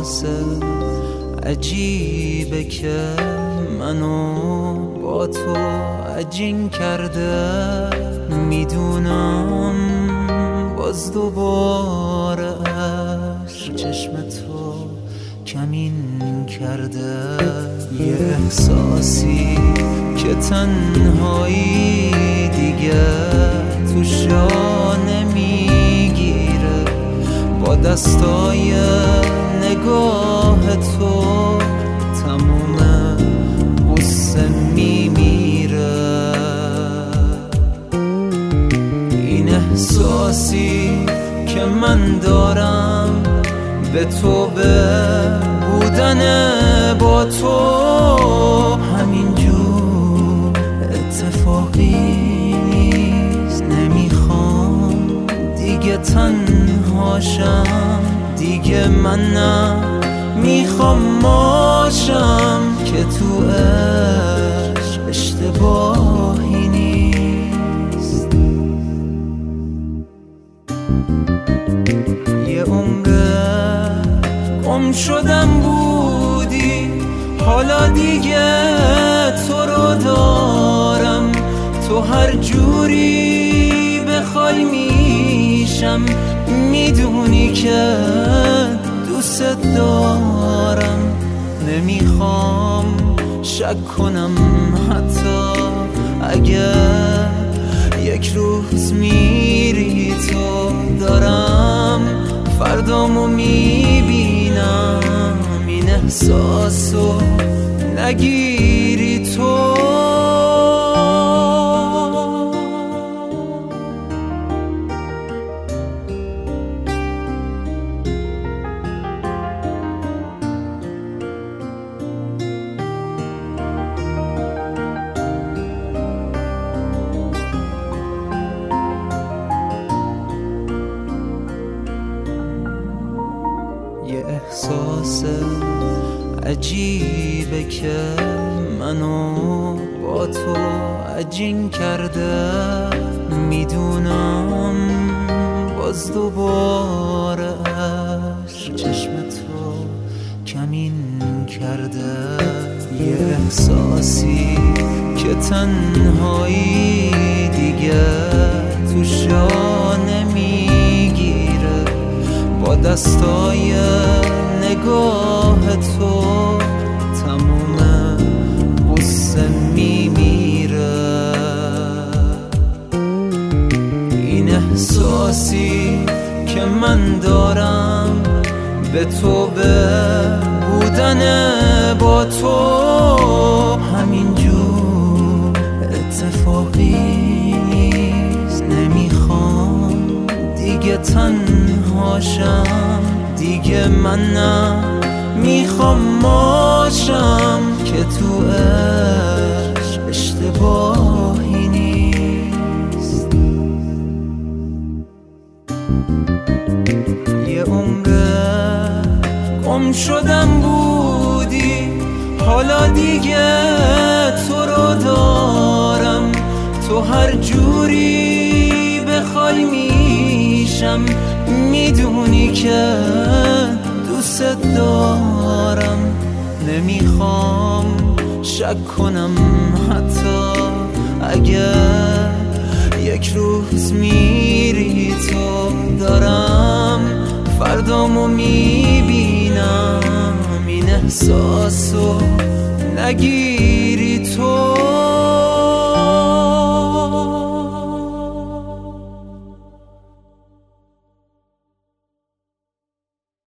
احساس عجیبه که منو با تو عجین کرده. میدونم باز دوباره عشق چشم تو کمین کرده. یه احساسی که تنهایی دیگه توش جا نمیگیره. با دستای نگاه تو تموم غصه میمیره. این احساسی که من دارم به تو، به بودن با تو، همینجور اتفاقی نیست. نمیخوام دیگه تنهاشم، دیگه من نمیخوام باشم که تو عشق اشتباهی نیست. یه عمره گم شدم بودی، حالا دیگه تو رو دارم. تو هر جوری بخوای میشم، میدونی که دوست دارم. نمیخوام شک کنم حتی اگه یک روز میری تو، دارم فردامو میبینم. این احساسو نگیری تو. یه احساس عجیبه که منو با تو عجین کرده. میدونم باز دوباره عشق چشم تو کمین کرده. یه احساسی که تنهایی دیگه توش جا نمیگیره. با دستای نگاه تو تموم غصه میمیره. این احساسی که من دارم به تو، به بودن با تو، همینجور اتفاقی نیست. نمیخوام دیگه تنهاشم، دیگه من نمیخوام باشم که تو عشق اشتباهی نیست. یه عمره گم شدم بودی، حالا دیگه تو رو دارم. تو هر جوری بخوای میشم، میدونی که دوست دارم. نمیخوام شک کنم حتی اگه یک روز میری تو، دارم فردامو میبینم. این احساسو نگیری